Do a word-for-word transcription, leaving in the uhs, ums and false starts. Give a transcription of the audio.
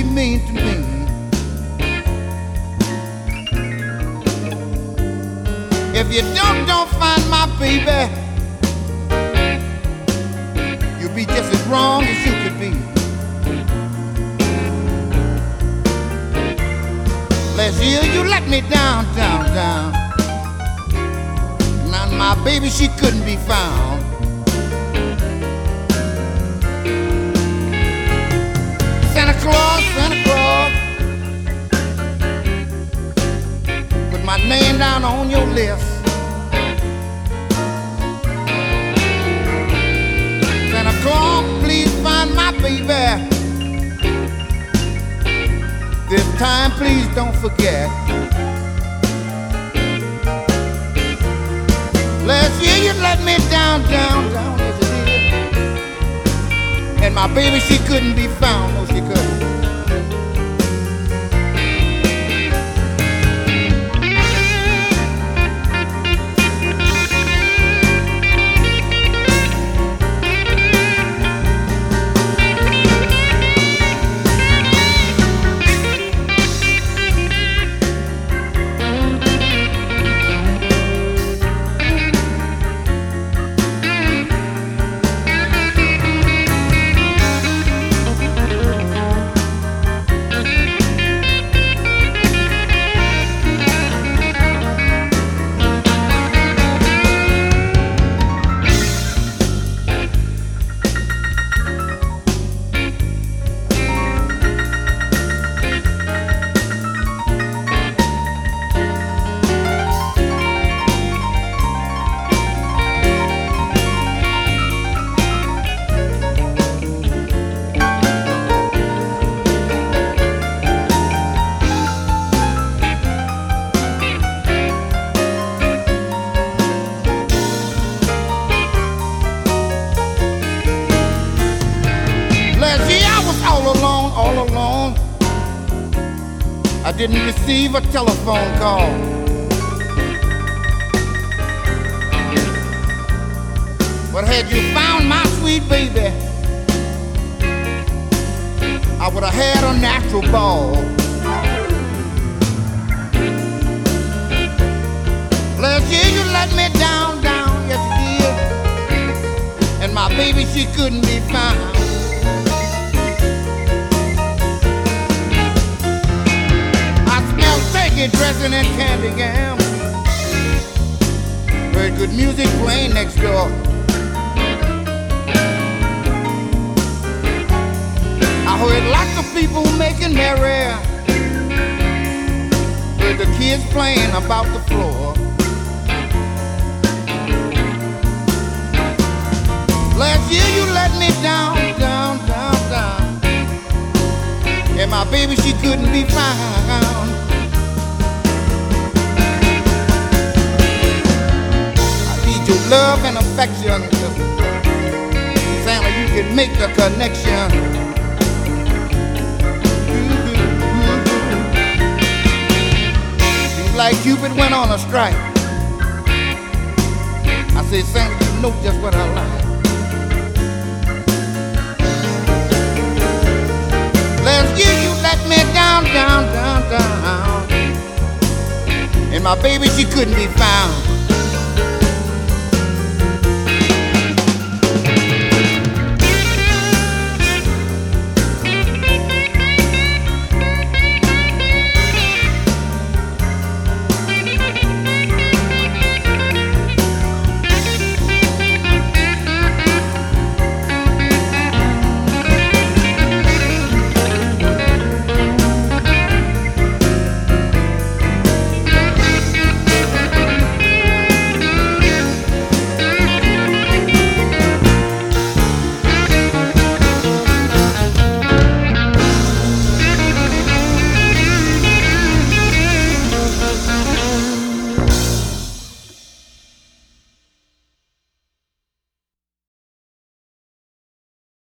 mean to me. If you don't, don't find my baby, you'll be just as wrong as you could be. Last year you let me down, down, down. Now my baby, she couldn't be found. Santa Claus, Santa Claus, put my name down on your list. Santa Claus, please find my baby. This time, please don't forget. Last year you let me down, down, down, yes you did. And my baby, she couldn't be found, no she couldn't. All alone, all alone. I didn't receive a telephone call. But had you found my sweet baby, I would have had a natural ball. Last year you let me down, down, yes you did. And my baby, she couldn't be found. Dressing in candy jam, heard good music playing next door. I heard lots of people making merry, heard the kids playing about the floor. Last year you let me down, down, down, down, and my baby, she couldn't be found. Love and affection, Santa, you can make the connection. Seems like Cupid went on a strike. I said, Santa, you know just what I like. Last year you let me down, down, down, down, and my baby, she couldn't be found.